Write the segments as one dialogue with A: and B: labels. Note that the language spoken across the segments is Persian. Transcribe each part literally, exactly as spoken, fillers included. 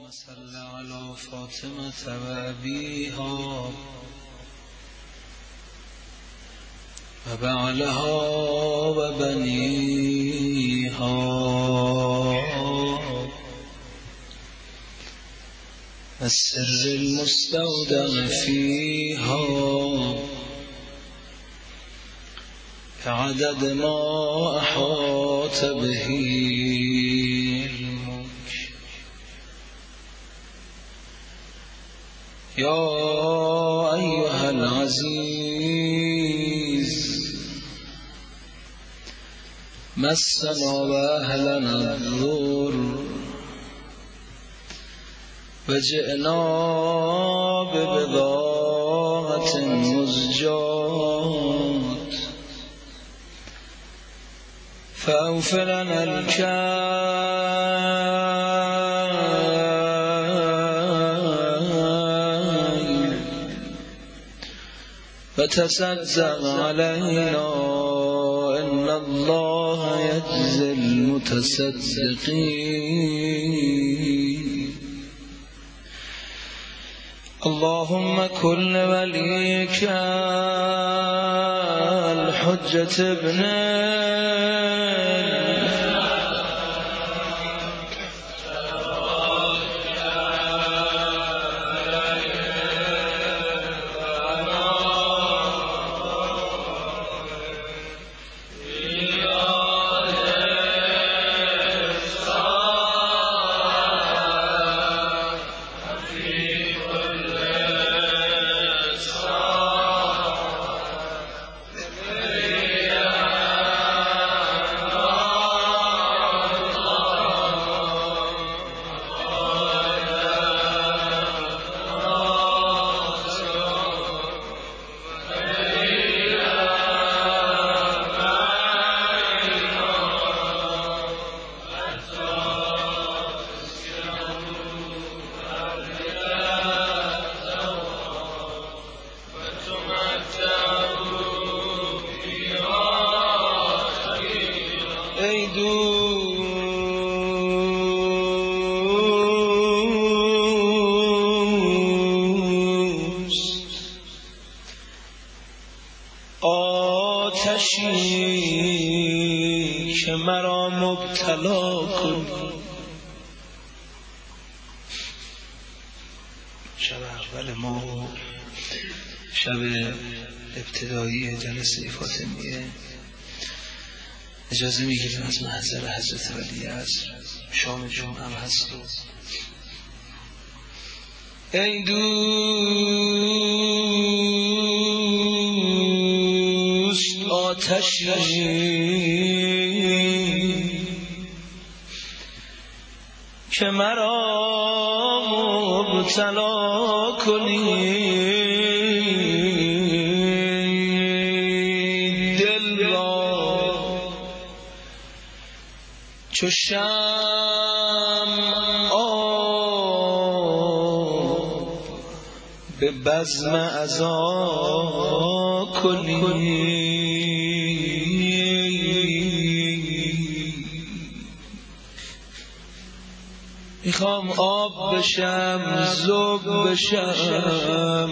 A: صل على فاطمة وأبيها وبعلها وبنيها السر المستودع فيها كعدد ما أحاط به علمك يا أيها العزيز مسنا وأهلنا الضر وجئنا ببضاعة مزجاة فأوفر لنا الكيل وتصدق علينا إن الله يجزي المتصدقين. اللهم كن وليك الحجة ابن آتشی که مرا مبتلا کن. شب اول ما شب ابتدایی جلسه فاطمیه اجازه میگیریم از محضر حضرت ولی عصر شام جمعه هم هست. ای دوست آتشی که مرا مبتلا کنی، دل را چو شمع آب به بزم عزا کنی. میخوام آب بشم، ذوب بشم.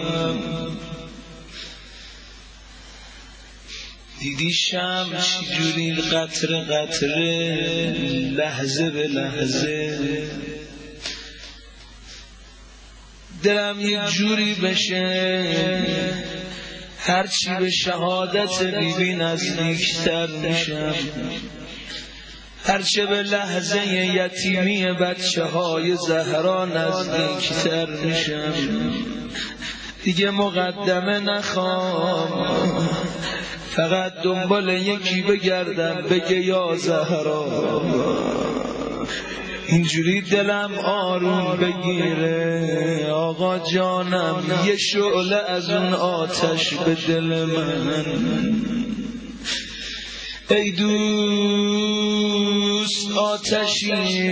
A: دیدی شمع چجوری قطره قطره لحظه به لحظه دلم یک جوری بشه هرچی به شهادت بیبی نزدیکتر میشم، هرچه به لحظه یتیمی بچه های زهرا نزدیکتر میشم. دیگه مقدمه نخوام، فقط دنبال یکی بگردم بگه یا زهرا. اینجوری دلم آروم بگیره آقا جانم، یه شعله از اون آتش به دل من. ای دوست آتشی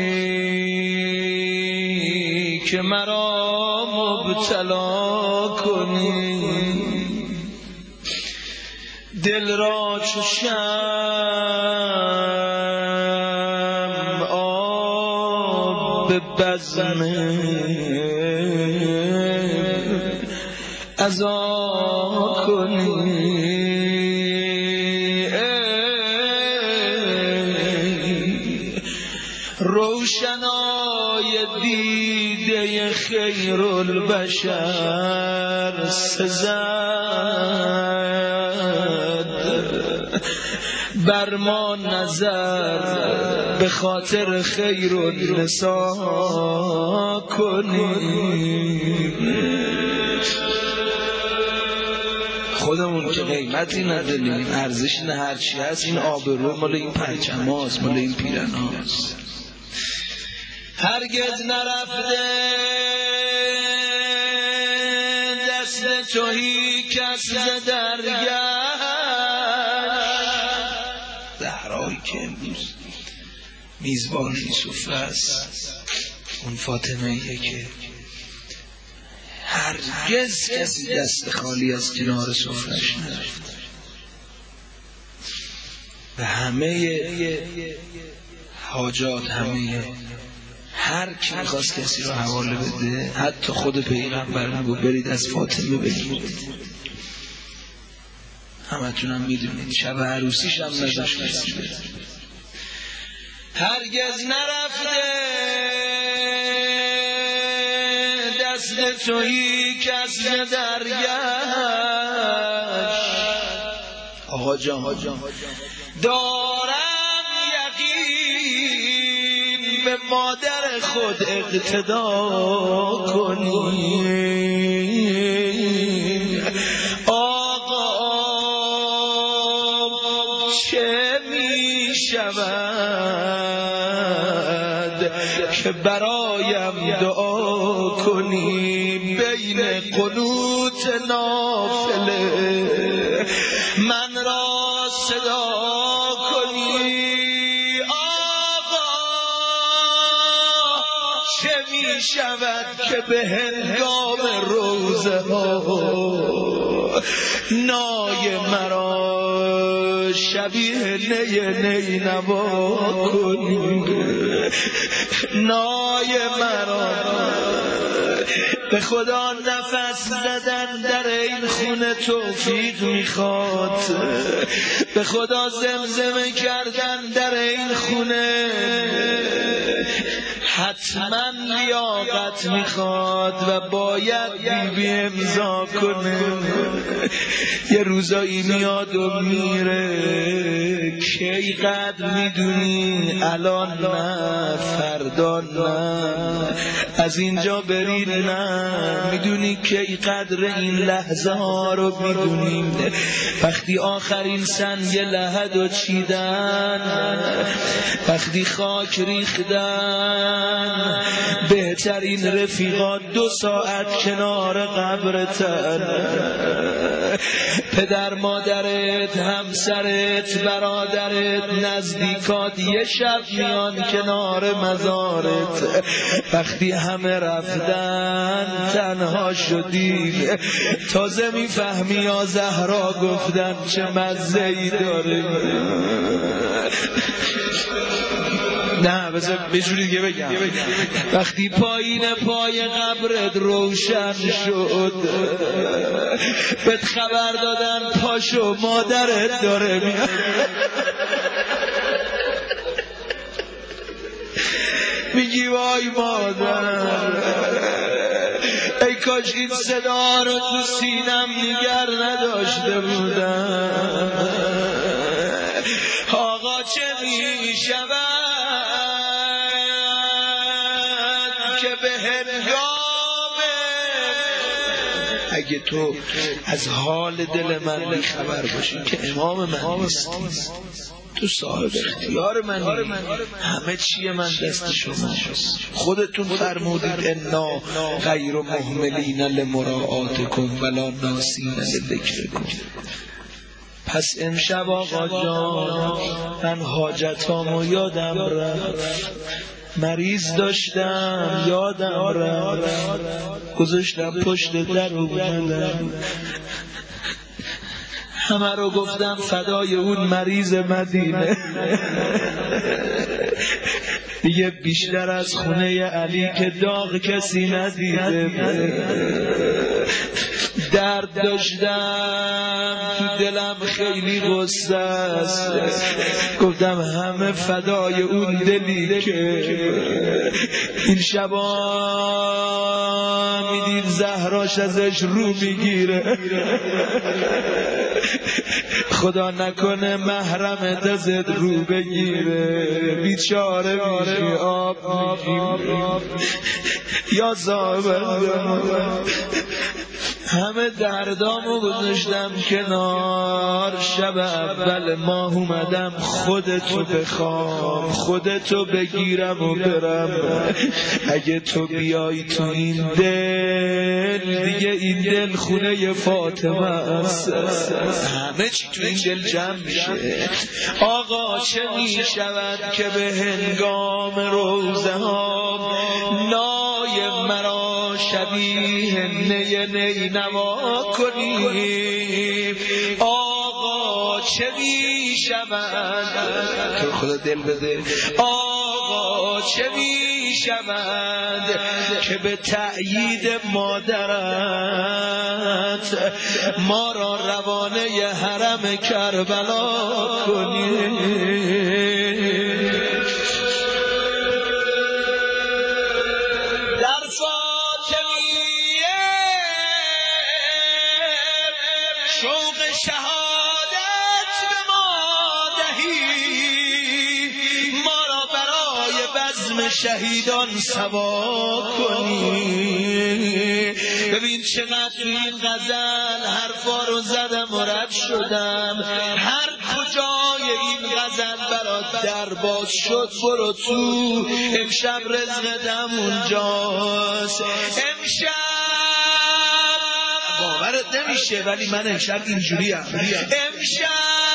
A: که مرا مبتلا کنی، دل را چو شمع آب به بزم عزا کنی روشنای دیده خیر البشر سزد بر ما نظر به خاطر خیر النساء کنی. خودمون که قیمتی نداریم، ارزشی نه، هرچی هست این آبرو مال این پرچم هاست، مال این پیرن هاست. هرگز نرفته دست تویی کس درگشت. زهرایی که امروز میزبان این سفره است، اون فاطمه ایه که هرگز کسی دست خالی از کنار سفرهش نرفت و همه حاجات، همه هر کی میخواست کسی رو حواله بده، حتی خود پیغمبر میگو برید از فاطمه بگید. همه تونم میدونید شب عروسیش هم نذاشت کسی بده. هرگز نرفته دست تویی کس درگشت. آقا جان دارم یقین به مادر خود اقتدا کنی. آقا چه می شود که برایم دعا کنی، بین قنوت نافله من را صدا کنی. آقا چه می شود که به هنگام روزه ها نای مرا شبیه نی نی نوا کنی. نای مرا به خدا نفس زدن در این خونه توفیق میخواد، به خدا زمزمه کردن در این خونه حتما لیاقت میخواد و باید بی بی امضا کنه. یه روزایی میاد و میره، کی قدر میدونی؟ الان نه، فردا نه، از اینجا برید نه. میدونی کی قدر این لحظه ها رو میدونیم؟ وقتی آخرین سنگ لحد چیدن، وقتی خاک ریختن، بهترین رفیقات دو ساعت کنار قبرتن، پدر مادرت، همسرت، برادرت، نزدیکات یه شب میان کنار مزارت. وقتی همه رفتن تنها شدی، تازه میفهمی یا زهرا گفتن چه مزه‌ای داره. نه بذار بجوری دیگه بگم. وقتی پایین پای قبرت روشن شد، بهت خبر دادن پاشو مادرت داره میاد، میگی وای مادر، ای کاش این صدا رو تو سینم دیگر نداشته بودم. آقا چه می شود که به هنگام، اگه تو از حال دل من خبر باشی که امام من نیستی، تو صاحب اختیار منی، همه چیه من دست شماست. خودتون فرمودید انا غیر مهملین لمراعاتکم ولا ناسین لذکرکم. پس امشب آقا جان من حاجتامو یادم رفت، مریض داشتم یادم رفت، گذاشتم پشت در و اومدم، همه رو گفتم فدای اون مریض مدینه. دیگه بیشتر از خونه علی که داغ کسی ندیده، درد داشتم تو دلم خیلی غصه است، گفتم همه فدای اون دلی که این شبا میدید زهراش ازش رو میگیره، خدا نکنه محرم ازت رو بگیره، بیچاره میشی آب میگیره. یا صاحب همه دردامو گذاشتم کنار، شب اول ماه اومدم خودتو بخوام، خودتو بگیرم و برم. اگه تو بیای تو این دل، دیگه این دل خونه فاطمه است، همه چی تو این دل جمع میشه. آقا چه میشود که به هنگام روزه ها نای مرا شبیه نی نی نوا کنیم؟ آقا چه می شود، تو خدا دل بده، آقا چه می شود که به تأیید مادرت ما را روانه حرم کربلا کنیم؟ شوق شهادت به ما دهی، ما را برای بزم شهیدان سوا کنی. ببین چقدر این غزل حرفا رو زدم و رد شدم، هر کجای این غزل برات در باز شد برو تو. امشب رزقتم اونجاست، امشب باورت نمیشه ولی من امشب اینجوریم، امشب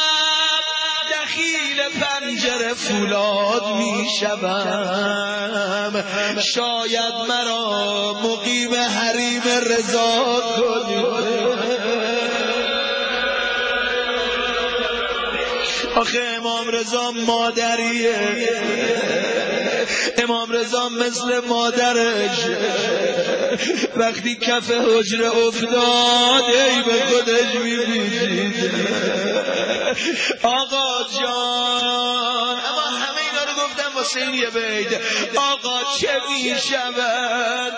A: دخیل پنجره فولاد میشم، شاید مرا مقیم حریم رضا کنی. آخه امام رضا مادریه، امام رضا مثل مادرش وقتی کف حجره افتاد ای به خودش می‌بینید. آقا جان، اما همه اینا رو گفتم واسه این یه بیت. آقا چه می‌شود،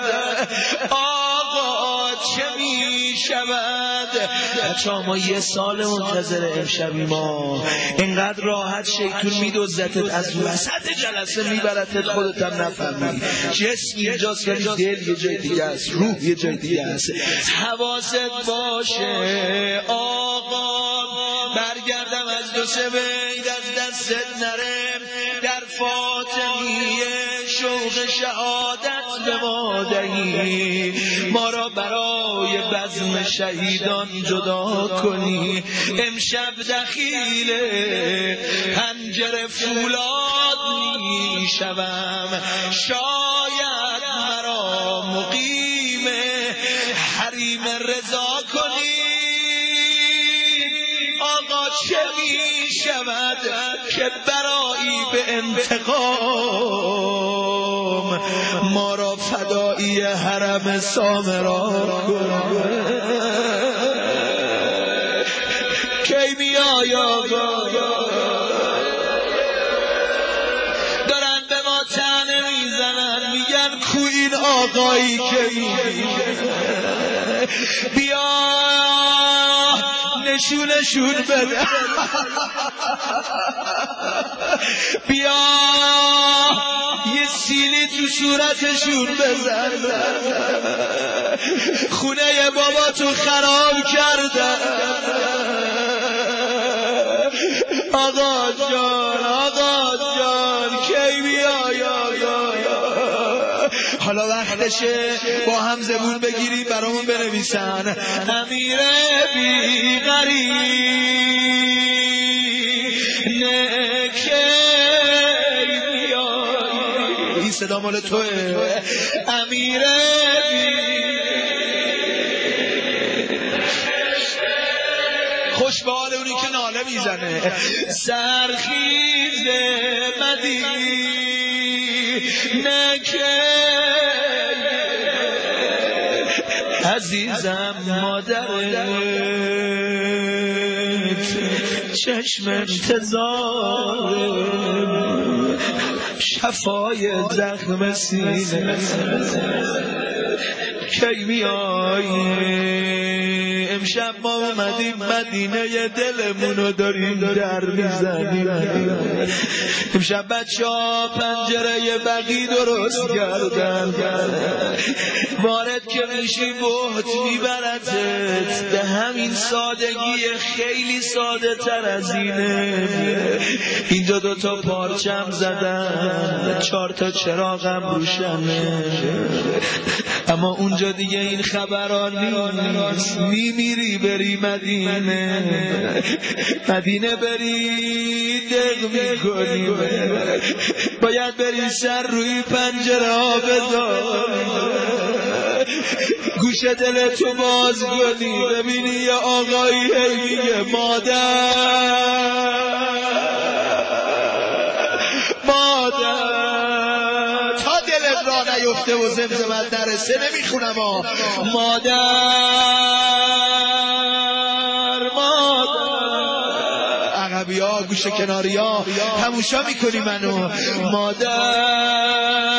A: آقا چه می‌شود. بچه‌ها ما یه سال منتظر امشبی، ما اینقدر راحت شیطون میدوزتت از وسط جلسه میبرتت، خودت هم نفهمی. جسم اینجاست ولی دل یه جای دیگه است، روح یه جای دیگه است. حواست باشه آقا، برگردم از دو سه بیت از دستت نرم. در فاطمیه شوق شهادت به ما دهی، ما را برای بزم شهیدان جدا کنی. امشب دخیل پنجره فولاد می شوم، شاید مرا مقیم حریم رضا کنی. آقا چه می شود که برایی به انتقام ما را فدایی حرم سامرا کنی؟ کی میای آقا؟ دارن به ما طعنه میزنن، میگن کو این آقایی که بیا نشونشون بده، بیا یه سیلی تو صورتشون بزن، خونه بابا تو خراب کرده. آقا جان، آقا جان کی بیای آقا؟ حالا وقتشه با هم زبون بگیریم برامون بنویسن. امیر بی غریب نکی بیای، این صدا مال توه. امیر خوش به حال اونی که ناله میزنه. سرخیز مدین نکرد عزیزم مادرت چشم انتظار شفای زخم سینه کی میایی امشب ما اومدیم مدینه دلمونو داریم در میزنیم امشب بچه ها پنجره بقی درست کردن وارد که میشی بهت میبردت به همین سادگی خیلی ساده تر از اینه اینجا دوتا پارچم زدن چهار تا چراغم روشنه اما اونجا دیگه این خبران نیست میمیری بری مدینه مدینه بری دق میکنی باید بری سر روی پنجره ها بذاری گوش دل تو باز کنی ببینی یه آقایی هی میگه مادر مادر تا دلت را نیفته و زمزمت نرسه نمیخونم ها مادر مادر عقبی ها گوش کناری ها تموشا میکنی منو مادر